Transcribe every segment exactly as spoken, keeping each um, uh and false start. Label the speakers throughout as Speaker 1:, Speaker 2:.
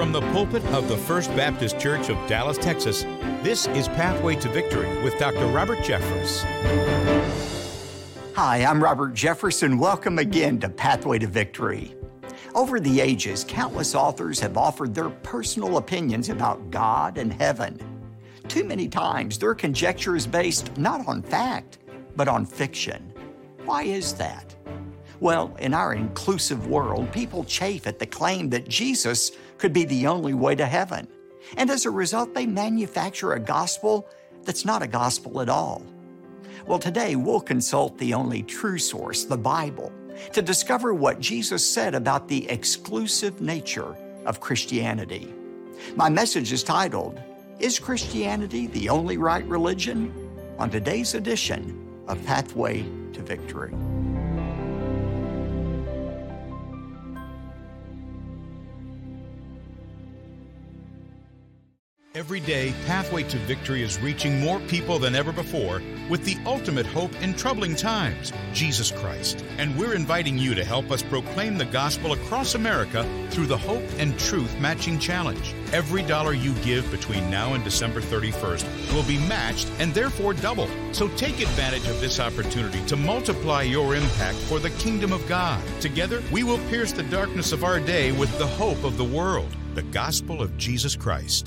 Speaker 1: From the pulpit of the First Baptist Church of Dallas, Texas, this is Pathway to Victory with Doctor Robert Jeffress.
Speaker 2: Hi, I'm Robert Jefferson. Welcome again to Pathway to Victory. Over the ages, countless authors have offered their personal opinions about God and heaven. Too many times, their conjecture is based not on fact, but on fiction. Why is that? Well, in our inclusive world, people chafe at the claim that Jesus could be the only way to heaven. And as a result, they manufacture a gospel that's not a gospel at all. Well, today we'll consult the only true source, the Bible, to discover what Jesus said about the exclusive nature of Christianity. My message is titled, Is Christianity the Only Right Religion? On today's edition of Pathway to Victory.
Speaker 1: Every day, Pathway to Victory is reaching more people than ever before with the ultimate hope in troubling times, Jesus Christ. And we're inviting you to help us proclaim the gospel across America through the Hope and Truth Matching Challenge. Every dollar you give between now and December thirty-first will be matched and therefore doubled. So take advantage of this opportunity to multiply your impact for the kingdom of God. Together, we will pierce the darkness of our day with the hope of the world, the gospel of Jesus Christ.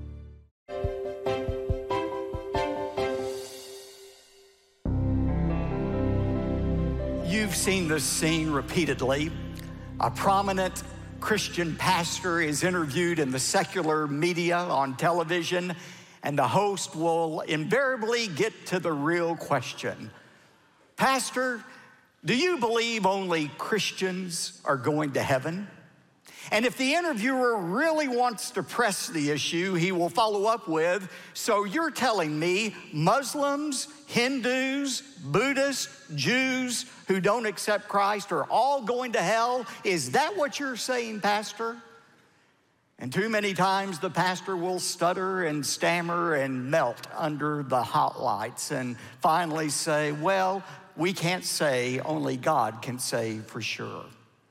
Speaker 2: You've seen this scene repeatedly. A prominent Christian pastor is interviewed in the secular media on television, and the host will invariably get to the real question. Pastor, do you believe only Christians are going to heaven? And if the interviewer really wants to press the issue, he will follow up with, so you're telling me Muslims, Hindus, Buddhists, Jews who don't accept Christ are all going to hell? Is that what you're saying, Pastor? And too many times the pastor will stutter and stammer and melt under the hot lights and finally say, well, we can't say, only God can say for sure.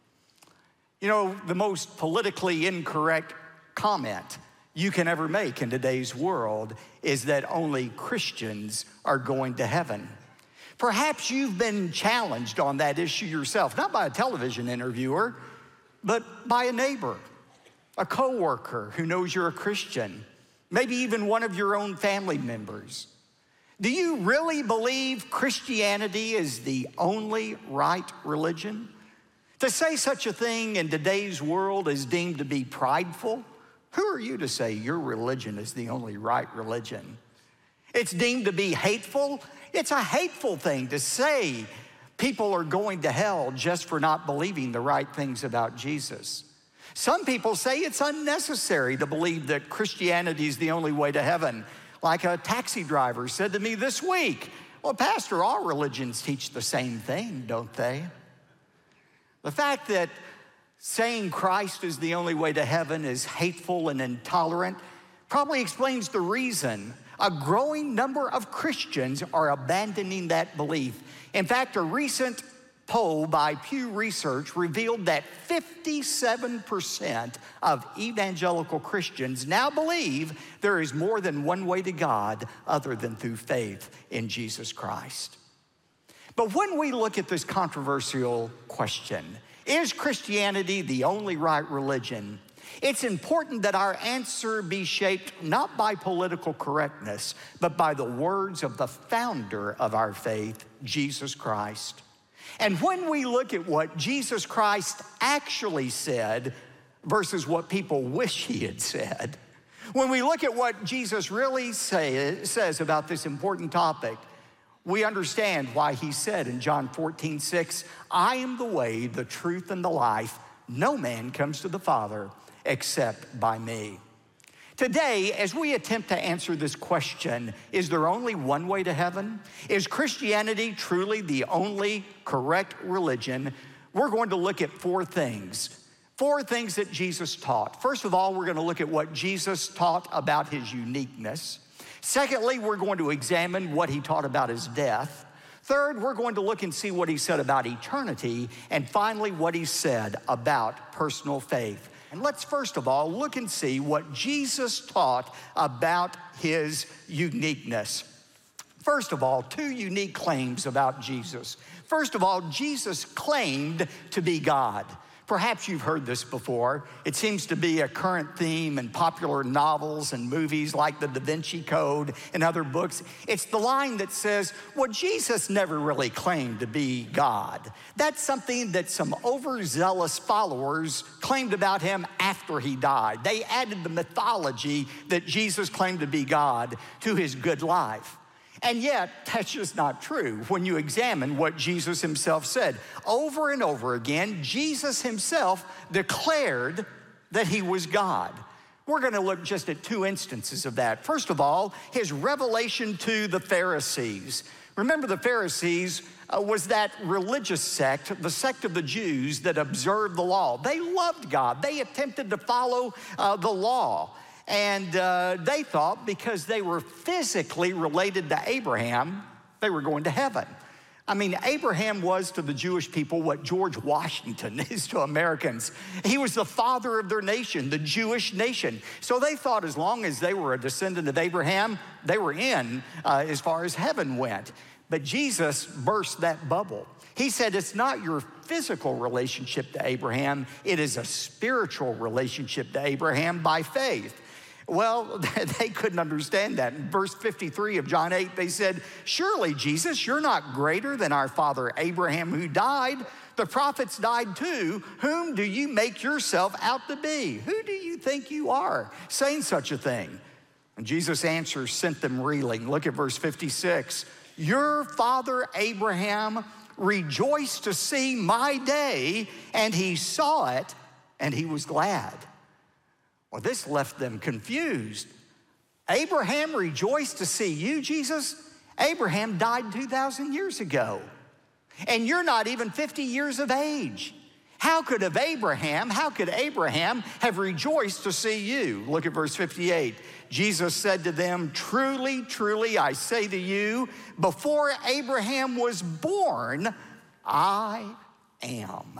Speaker 2: You know, the most politically incorrect comment you can ever make in today's world is that only Christians are going to heaven. Perhaps you've been challenged on that issue yourself, not by a television interviewer, but by a neighbor, a coworker who knows you're a Christian, maybe even one of your own family members. Do you really believe Christianity is the only right religion? To say such a thing in today's world is deemed to be prideful. Who are you to say your religion is the only right religion? It's deemed to be hateful. It's a hateful thing to say people are going to hell just for not believing the right things about Jesus. Some people say it's unnecessary to believe that Christianity is the only way to heaven. Like a taxi driver said to me this week, well, Pastor, all religions teach the same thing, don't they? The fact that saying Christ is the only way to heaven is hateful and intolerant probably explains the reason a growing number of Christians are abandoning that belief. In fact, a recent poll by Pew Research revealed that fifty-seven percent of evangelical Christians now believe there is more than one way to God other than through faith in Jesus Christ. But when we look at this controversial question, is Christianity the only right religion? It's important that our answer be shaped not by political correctness, but by the words of the founder of our faith, Jesus Christ. And when we look at what Jesus Christ actually said versus what people wish he had said, when we look at what Jesus really say, says about this important topic, we understand why he said in John fourteen six, I am the way, the truth, and the life. No man comes to the Father except by me. Today, as we attempt to answer this question, is there only one way to heaven? Is Christianity truly the only correct religion? We're going to look at four things. Four things that Jesus taught. First of all, we're going to look at what Jesus taught about his uniqueness. Secondly, we're going to examine what he taught about his death. Third, we're going to look and see what he said about eternity. And finally, what he said about personal faith. And let's first of all look and see what Jesus taught about his uniqueness. First of all, two unique claims about Jesus. First of all, Jesus claimed to be God. Perhaps you've heard this before. It seems to be a current theme in popular novels and movies like The Da Vinci Code and other books. It's the line that says, well, Jesus never really claimed to be God. That's something that some overzealous followers claimed about him after he died. They added the mythology that Jesus claimed to be God to his good life. And yet, that's just not true when you examine what Jesus himself said. Over and over again, Jesus himself declared that he was God. We're going to look just at two instances of that. First of all, his revelation to the Pharisees. Remember, the Pharisees uh, was that religious sect, the sect of the Jews that observed the law. They loved God. They attempted to follow uh, the law. And uh, they thought because they were physically related to Abraham, they were going to heaven. I mean, Abraham was to the Jewish people what George Washington is to Americans. He was the father of their nation, the Jewish nation. So they thought as long as they were a descendant of Abraham, they were in uh, as far as heaven went. But Jesus burst that bubble. He said it's not your physical relationship to Abraham, it is a spiritual relationship to Abraham by faith. Well, they couldn't understand that. In verse fifty-three of John eight, they said, surely, Jesus, you're not greater than our father Abraham who died. The prophets died too. Whom do you make yourself out to be? Who do you think you are, saying such a thing? And Jesus' answer sent them reeling. Look at verse fifty-six. Your father Abraham rejoiced to see my day, and he saw it, and he was glad. Well, this left them confused. Abraham rejoiced to see you, Jesus? Abraham died two thousand years ago, and you're not even fifty years of age. How could have Abraham, how could Abraham have rejoiced to see you? Look at verse fifty-eight. Jesus said to them, truly, truly, I say to you, before Abraham was born, I am.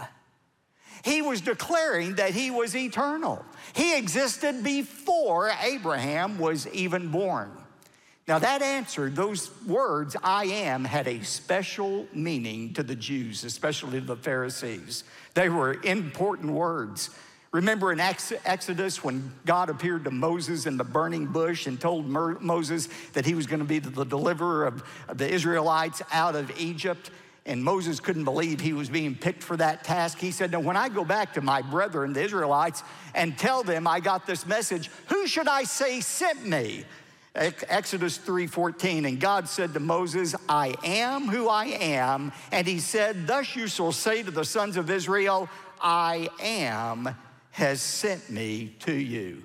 Speaker 2: He was declaring that he was eternal. He existed before Abraham was even born. Now that answer, those words, I am, had a special meaning to the Jews, especially to the Pharisees. They were important words. Remember in Exodus when God appeared to Moses in the burning bush and told Moses that he was going to be the deliverer of the Israelites out of Egypt? And Moses couldn't believe he was being picked for that task. He said, now when I go back to my brethren, the Israelites, and tell them I got this message, who should I say sent me? Exodus three fourteen, and God said to Moses, I am who I am. And he said, thus you shall say to the sons of Israel, I am has sent me to you.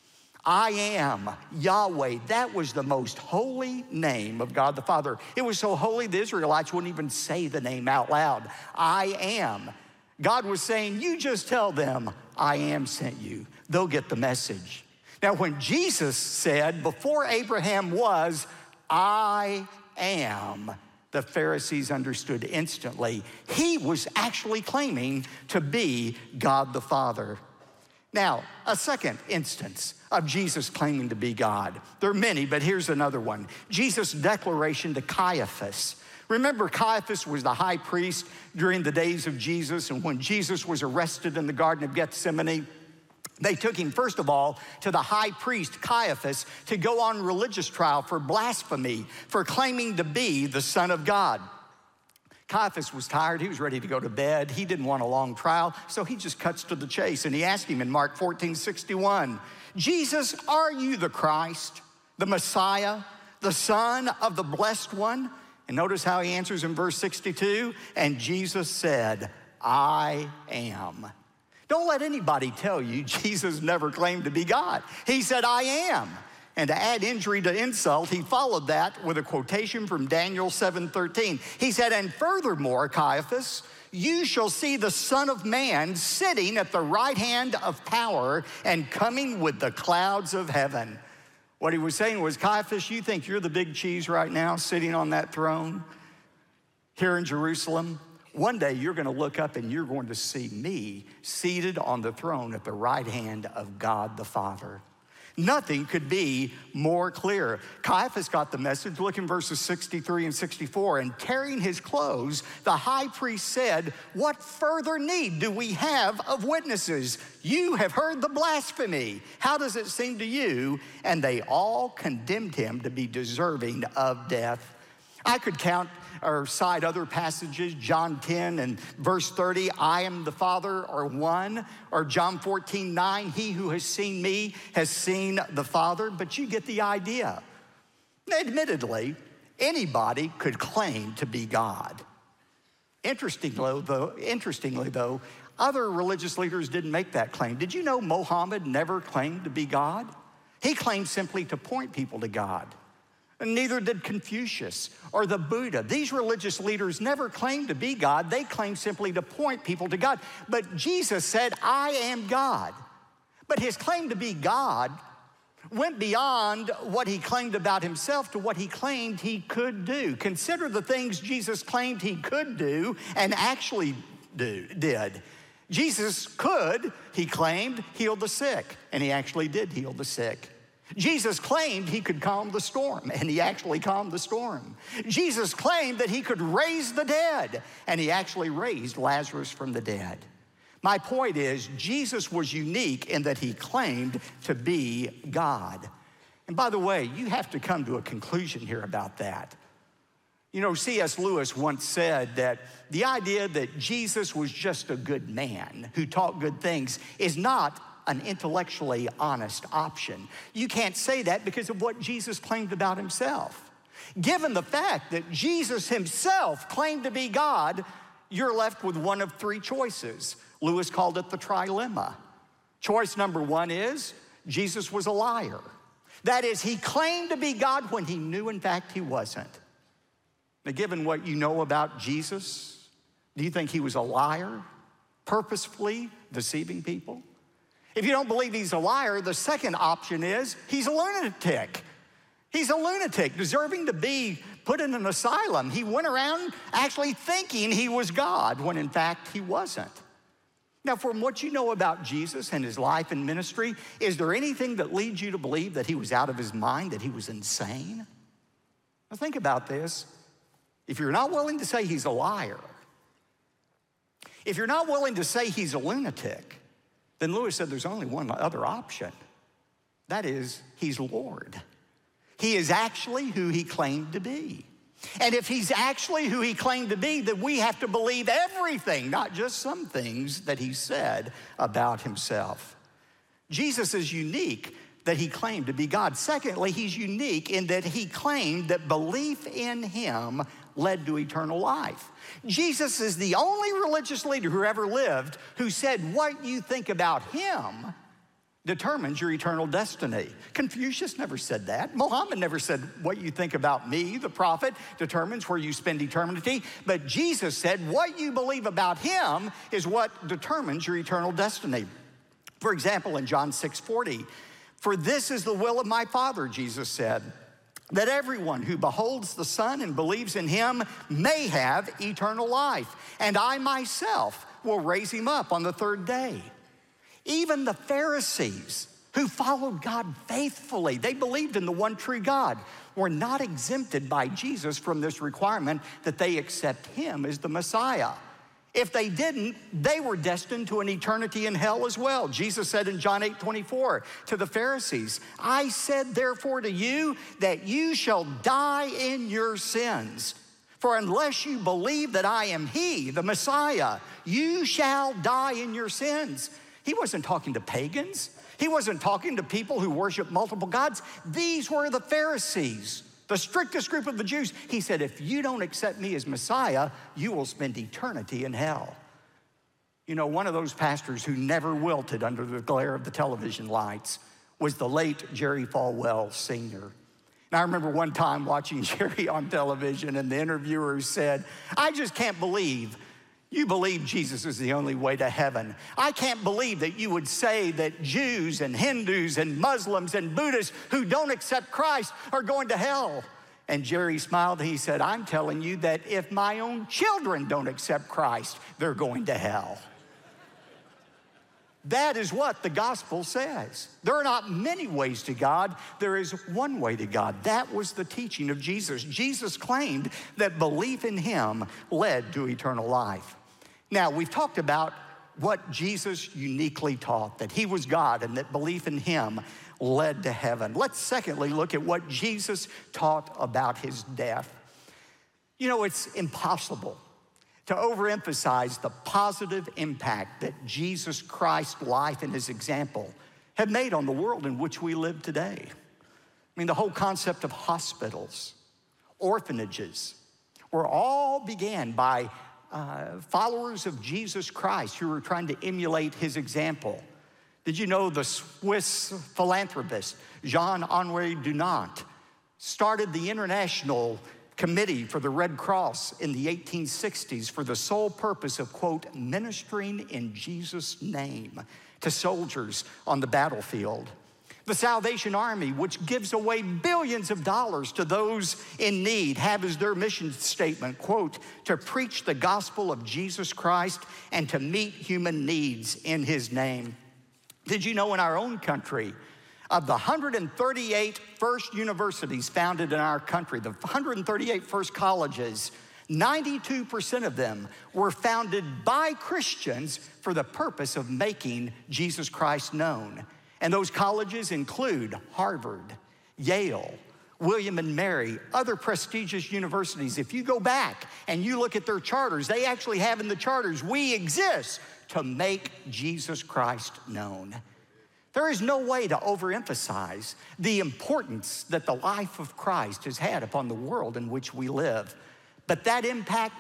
Speaker 2: I am Yahweh. That was the most holy name of God the Father. It was so holy the Israelites wouldn't even say the name out loud. I am. God was saying, you just tell them, I am sent you. They'll get the message. Now, when Jesus said, before Abraham was, I am, the Pharisees understood instantly. He was actually claiming to be God the Father. Now, a second instance of Jesus claiming to be God. There are many, but here's another one. Jesus' declaration to Caiaphas. Remember, Caiaphas was the high priest during the days of Jesus, and when Jesus was arrested in the Garden of Gethsemane, they took him, first of all, to the high priest, Caiaphas, to go on religious trial for blasphemy, for claiming to be the Son of God. Caiaphas was tired. He was ready to go to bed. He didn't want a long trial, so he just cuts to the chase. And he asked him in Mark fourteen sixty-one, Jesus, are you the Christ, the Messiah, the Son of the Blessed One? And notice how he answers in verse sixty-two, and Jesus said, I am. Don't let anybody tell you Jesus never claimed to be God. He said, I am. And to add injury to insult, he followed that with a quotation from Daniel seven thirteen. He said, and furthermore, Caiaphas, you shall see the Son of Man sitting at the right hand of power and coming with the clouds of heaven. What he was saying was, Caiaphas, you think you're the big cheese right now sitting on that throne here in Jerusalem? One day you're going to look up and you're going to see me seated on the throne at the right hand of God the Father. Nothing could be more clear. Caiaphas got the message. Look in verses sixty-three and sixty-four. And tearing his clothes, the high priest said, "What further need do we have of witnesses? You have heard the blasphemy. How does it seem to you?" And they all condemned him to be deserving of death. I could count or cite other passages, John ten and verse thirty, "I am the Father," or one, or John fourteen nine, "He who has seen me has seen the Father." But you get the idea. Admittedly, anybody could claim to be God. Interestingly though, interestingly though, other religious leaders didn't make that claim. Did you know Mohammed never claimed to be God? He claimed simply to point people to God. And neither did Confucius or the Buddha. These religious leaders never claimed to be God. They claimed simply to point people to God. But Jesus said, "I am God." But his claim to be God went beyond what he claimed about himself to what he claimed he could do. Consider the things Jesus claimed he could do and actually do, did. Jesus could, he claimed, heal the sick, and he actually did heal the sick. Jesus claimed he could calm the storm, and he actually calmed the storm. Jesus claimed that he could raise the dead, and he actually raised Lazarus from the dead. My point is, Jesus was unique in that he claimed to be God. And by the way, you have to come to a conclusion here about that. You know, C S Lewis once said that the idea that Jesus was just a good man who taught good things is not an intellectually honest option. You can't say that because of what Jesus claimed about himself. Given the fact that Jesus himself claimed to be God, you're left with one of three choices. Lewis called it the trilemma. Choice number one is Jesus was a liar. That is, he claimed to be God when he knew, in fact, he wasn't. Now, given what you know about Jesus, do you think he was a liar, purposefully deceiving people? If you don't believe he's a liar, the second option is he's a lunatic. He's a lunatic, deserving to be put in an asylum. He went around actually thinking he was God when in fact he wasn't. Now, from what you know about Jesus and his life and ministry, is there anything that leads you to believe that he was out of his mind, that he was insane? Now think about this. If you're not willing to say he's a liar, if you're not willing to say he's a lunatic, then Lewis said there's only one other option. That is, he's Lord. He is actually who he claimed to be. And if he's actually who he claimed to be, then we have to believe everything, not just some things that he said about himself. Jesus is unique that he claimed to be God. Secondly, he's unique in that he claimed that belief in him led to eternal life. Jesus is the only religious leader who ever lived who said what you think about him determines your eternal destiny. Confucius never said that. Muhammad never said what you think about me, the prophet, determines where you spend eternity. But Jesus said what you believe about him is what determines your eternal destiny. For example, in John six forty, "For this is the will of my Father," Jesus said, "that everyone who beholds the Son and believes in him may have eternal life, and I myself will raise him up on the third day." Even the Pharisees, who followed God faithfully, they believed in the one true God, were not exempted by Jesus from this requirement that they accept him as the Messiah. If they didn't, they were destined to an eternity in hell as well. Jesus said in John eight twenty-four to the Pharisees, "I said therefore to you that you shall die in your sins. For unless you believe that I am he, the Messiah, you shall die in your sins." He wasn't talking to pagans. He wasn't talking to people who worship multiple gods. These were the Pharisees, the strictest group of the Jews. He said, if you don't accept me as Messiah, you will spend eternity in hell. You know, one of those pastors who never wilted under the glare of the television lights was the late Jerry Falwell Senior And I remember one time watching Jerry on television, and the interviewer said, "I just can't believe you believe Jesus is the only way to heaven. I can't believe that you would say that Jews and Hindus and Muslims and Buddhists who don't accept Christ are going to hell." And Jerry smiled and he said, I'm telling you that if my own children don't accept Christ, they're going to hell. That is what the gospel says. There are not many ways to God. There is one way to God. That was the teaching of Jesus. Jesus claimed that belief in him led to eternal life. Now, we've talked about what Jesus uniquely taught, that he was God and that belief in him led to heaven. Let's secondly look at what Jesus taught about his death. You know, it's impossible to overemphasize the positive impact that Jesus Christ's life and his example have made on the world in which we live today. I mean, the whole concept of hospitals, orphanages, were all began by uh, followers of Jesus Christ who were trying to emulate his example. Did you know the Swiss philanthropist Jean-Henri Dunant started the International Committee for the Red Cross in the eighteen sixties for the sole purpose of, quote, ministering in Jesus' name to soldiers on the battlefield? The Salvation Army, which gives away billions of dollars to those in need, have as their mission statement, quote, to preach the gospel of Jesus Christ and to meet human needs in his name. Did you know in our own country, of the one hundred thirty-eight first universities founded in our country, the one hundred thirty-eight first colleges, ninety-two percent of them were founded by Christians for the purpose of making Jesus Christ known. And those colleges include Harvard, Yale, William and Mary, other prestigious universities. If you go back and you look at their charters, they actually have in the charters, we exist to make Jesus Christ known. There is no way to overemphasize the importance that the life of Christ has had upon the world in which we live. But that impact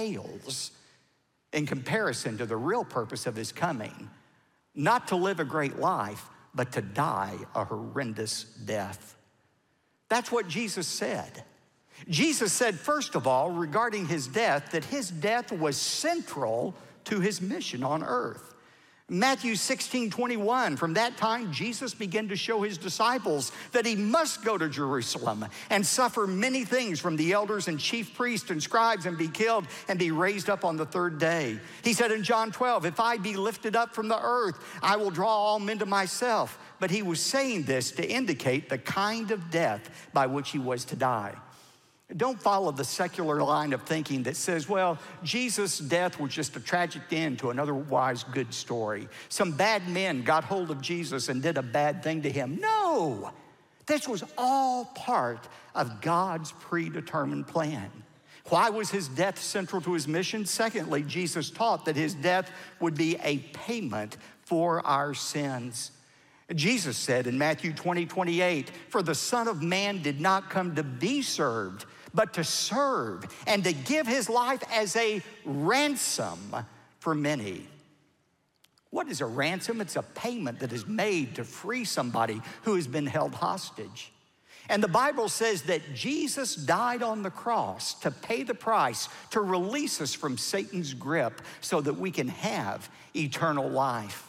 Speaker 2: pales in comparison to the real purpose of his coming, not to live a great life, but to die a horrendous death. That's what Jesus said. Jesus said, first of all, regarding his death, that his death was central to his mission on earth. Matthew sixteen twenty-one, from that time, Jesus began to show his disciples that he must go to Jerusalem and suffer many things from the elders and chief priests and scribes and be killed and be raised up on the third day. He said in John twelve, if I be lifted up from the earth, I will draw all men to myself. But he was saying this to indicate the kind of death by which he was to die. Don't follow the secular line of thinking that says, well, Jesus' death was just a tragic end to an otherwise good story. Some bad men got hold of Jesus and did a bad thing to him. No, this was all part of God's predetermined plan. Why was his death central to his mission? Secondly, Jesus taught that his death would be a payment for our sins. Jesus said in Matthew twenty, twenty-eight, for the Son of Man did not come to be served, but to serve and to give his life as a ransom for many. What is a ransom? It's a payment that is made to free somebody who has been held hostage. And the Bible says that Jesus died on the cross to pay the price, to release us from Satan's grip so that we can have eternal life.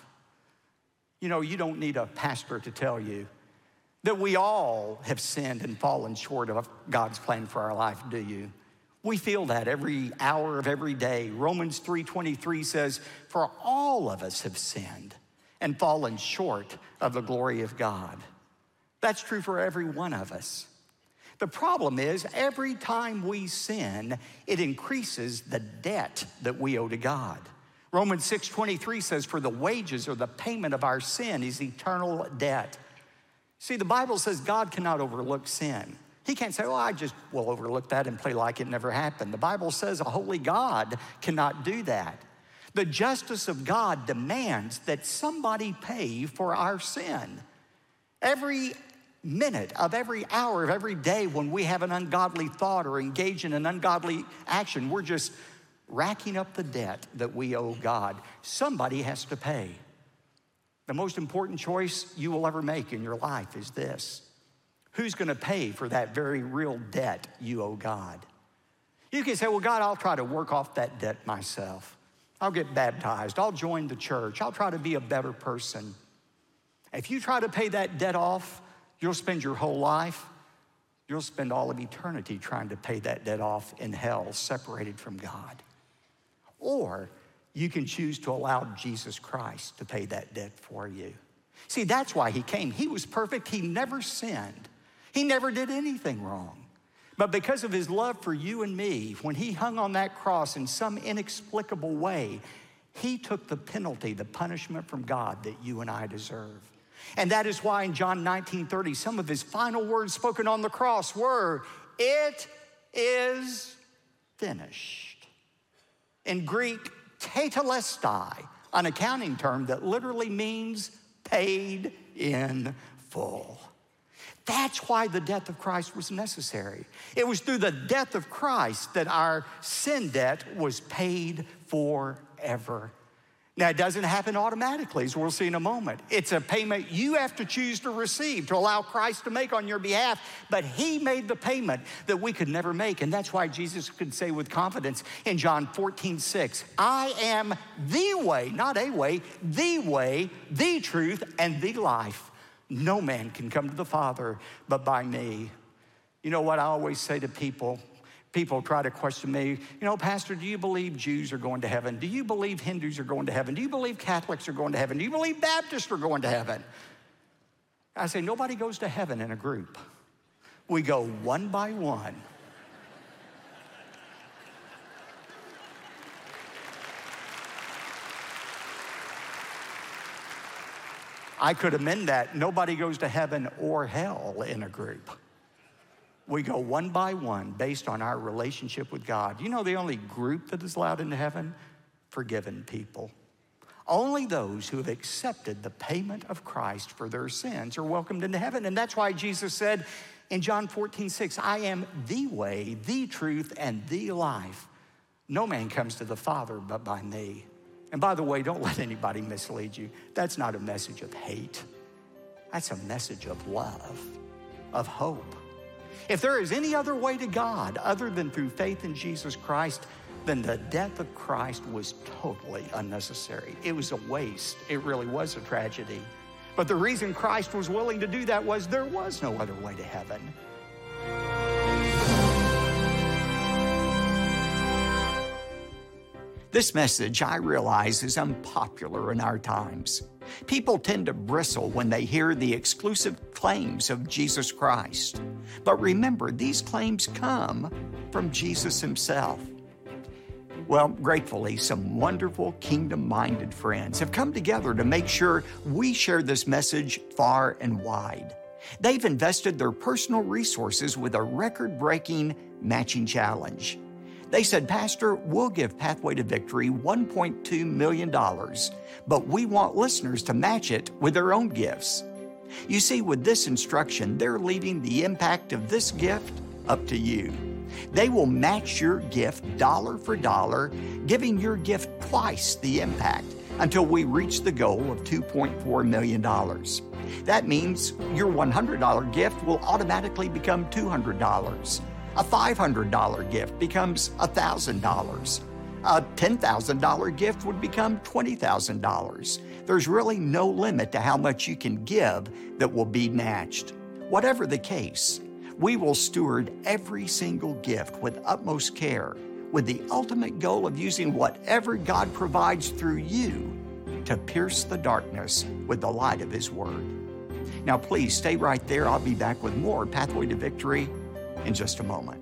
Speaker 2: You know, you don't need a pastor to tell you that we all have sinned and fallen short of God's plan for our life, do you? We feel that every hour of every day. Romans three twenty-three says, for all of us have sinned and fallen short of the glory of God. That's true for every one of us. The problem is, every time we sin, it increases the debt that we owe to God. Romans six twenty-three says, for the wages or the payment of our sin is eternal debt. See, the Bible says God cannot overlook sin. He can't say, oh, I just will overlook that and play like it never happened. The Bible says a holy God cannot do that. The justice of God demands that somebody pay for our sin. Every minute of every hour of every day when we have an ungodly thought or engage in an ungodly action, we're just racking up the debt that we owe God. Somebody has to pay. The most important choice you will ever make in your life is this. Who's gonna pay for that very real debt you owe God? You can say, well, God, I'll try to work off that debt myself. I'll get baptized. I'll join the church. I'll try to be a better person. If you try to pay that debt off, you'll spend your whole life you'll spend all of eternity trying to pay that debt off in hell, separated from God. Or you can choose to allow Jesus Christ to pay that debt for you. See, that's why he came. He was perfect. He never sinned. He never did anything wrong. But because of his love for you and me, when he hung on that cross in some inexplicable way, he took the penalty, the punishment from God that you and I deserve. And that is why in John nineteen thirty, some of his final words spoken on the cross were, "It is finished." In Greek, tetelestai, an accounting term that literally means paid in full. That's why the death of Christ was necessary. It was through the death of Christ that our sin debt was paid forever. Now, it doesn't happen automatically, as we'll see in a moment. It's a payment you have to choose to receive, to allow Christ to make on your behalf. But he made the payment that we could never make. And that's why Jesus could say with confidence in John fourteen six, "I am the way," not a way, "the way, the truth, and the life. No man can come to the Father but by me." You know what I always say to people? People try to question me, you know, "Pastor, do you believe Jews are going to heaven? Do you believe Hindus are going to heaven? Do you believe Catholics are going to heaven? Do you believe Baptists are going to heaven?" I say, nobody goes to heaven in a group. We go one by one. I could amend that. Nobody goes to heaven or hell in a group. We go one by one based on our relationship with God. You know the only group that is allowed into heaven? Forgiven people. Only those who have accepted the payment of Christ for their sins are welcomed into heaven. And that's why Jesus said in John fourteen six, "I am the way, the truth, and the life. No man comes to the Father but by me." And by the way, don't let anybody mislead you. That's not a message of hate. That's a message of love, of hope. If there is any other way to God other than through faith in Jesus Christ, then the death of Christ was totally unnecessary. It was a waste. It really was a tragedy. But the reason Christ was willing to do that was there was no other way to heaven. This message, I realize, is unpopular in our times. People tend to bristle when they hear the exclusive claims of Jesus Christ. But remember, these claims come from Jesus himself. Well, gratefully, some wonderful kingdom-minded friends have come together to make sure we share this message far and wide. They've invested their personal resources with a record-breaking matching challenge. They said, "Pastor, we'll give Pathway to Victory one point two million dollars, but we want listeners to match it with their own gifts." You see, with this instruction, they're leaving the impact of this gift up to you. They will match your gift dollar for dollar, giving your gift twice the impact until we reach the goal of two point four million dollars. That means your one hundred dollars gift will automatically become two hundred dollars. A five hundred dollars gift becomes one thousand dollars. A ten thousand dollars gift would become twenty thousand dollars. There's really no limit to how much you can give that will be matched. Whatever the case, we will steward every single gift with utmost care, with the ultimate goal of using whatever God provides through you to pierce the darkness with the light of His Word. Now, please stay right there. I'll be back with more Pathway to Victory in just a moment.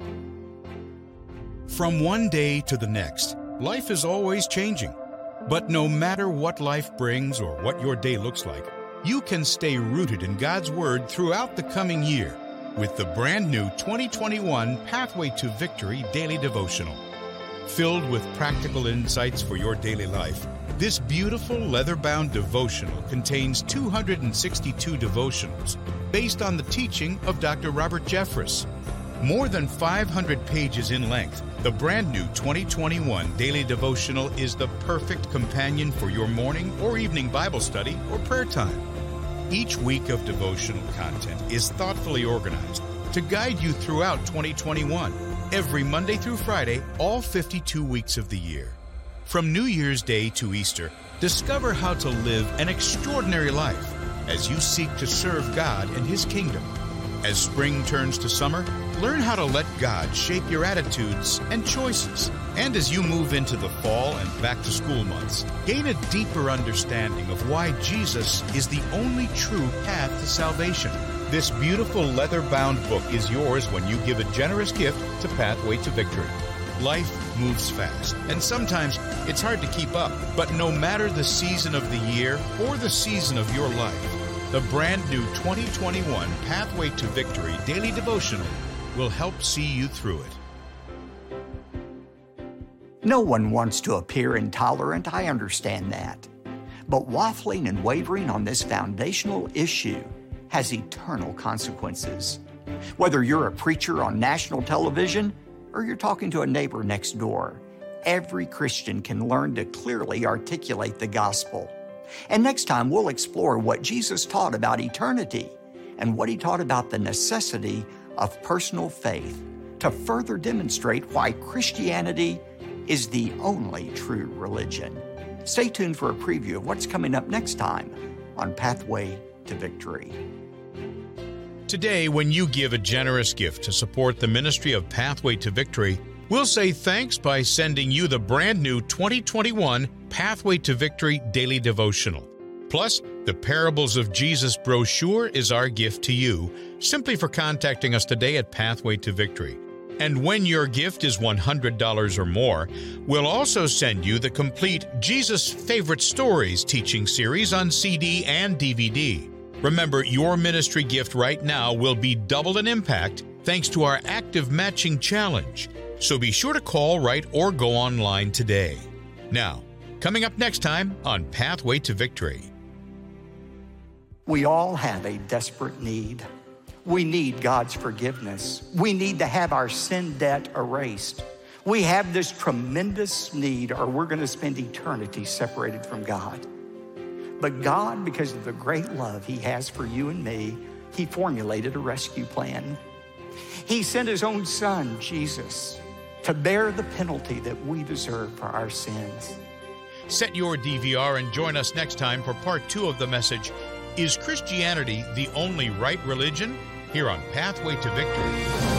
Speaker 1: From one day to the next, life is always changing. But no matter what life brings or what your day looks like, you can stay rooted in God's Word throughout the coming year with the brand new twenty twenty-one Pathway to Victory Daily Devotional. Filled with practical insights for your daily life, this beautiful leather-bound devotional contains two hundred sixty-two devotionals based on the teaching of Doctor Robert Jeffress. More than five hundred pages in length, the brand new twenty twenty-one Daily Devotional is the perfect companion for your morning or evening Bible study or prayer time. Each week of devotional content is thoughtfully organized to guide you throughout twenty twenty-one, every Monday through Friday, all fifty-two weeks of the year. From New Year's Day to Easter, discover how to live an extraordinary life as you seek to serve God and His kingdom. As spring turns to summer, learn how to let God shape your attitudes and choices. And as you move into the fall and back-to-school months, gain a deeper understanding of why Jesus is the only true path to salvation. This beautiful leather-bound book is yours when you give a generous gift to Pathway to Victory. Life moves fast, and sometimes it's hard to keep up. But no matter the season of the year or the season of your life, the brand new twenty twenty-one Pathway to Victory Daily Devotional will help see you through it.
Speaker 2: No one wants to appear intolerant, I understand that. But waffling and wavering on this foundational issue has eternal consequences. Whether you're a preacher on national television or you're talking to a neighbor next door, every Christian can learn to clearly articulate the gospel. And next time, we'll explore what Jesus taught about eternity and what he taught about the necessity of personal faith to further demonstrate why Christianity is the only true religion. Stay tuned for a preview of what's coming up next time on Pathway to Victory.
Speaker 1: Today, when you give a generous gift to support the ministry of Pathway to Victory, we'll say thanks by sending you the brand new twenty twenty-one Pathway to Victory Daily Devotional. Plus, the Parables of Jesus brochure is our gift to you, simply for contacting us today at Pathway to Victory. And when your gift is one hundred dollars or more, we'll also send you the complete Jesus Favorite Stories teaching series on C D and D V D. Remember, your ministry gift right now will be double in impact thanks to our active matching challenge. So be sure to call, write, or go online today. Now, coming up next time on Pathway to Victory.
Speaker 2: We all have a desperate need. We need God's forgiveness. We need to have our sin debt erased. We have this tremendous need, or we're going to spend eternity separated from God. But God, because of the great love he has for you and me, he formulated a rescue plan. He sent his own son, Jesus, to bear the penalty that we deserve for our sins.
Speaker 1: Set your D V R and join us next time for part two of the message, Is Christianity the Only Right Religion? Here on Pathway to Victory.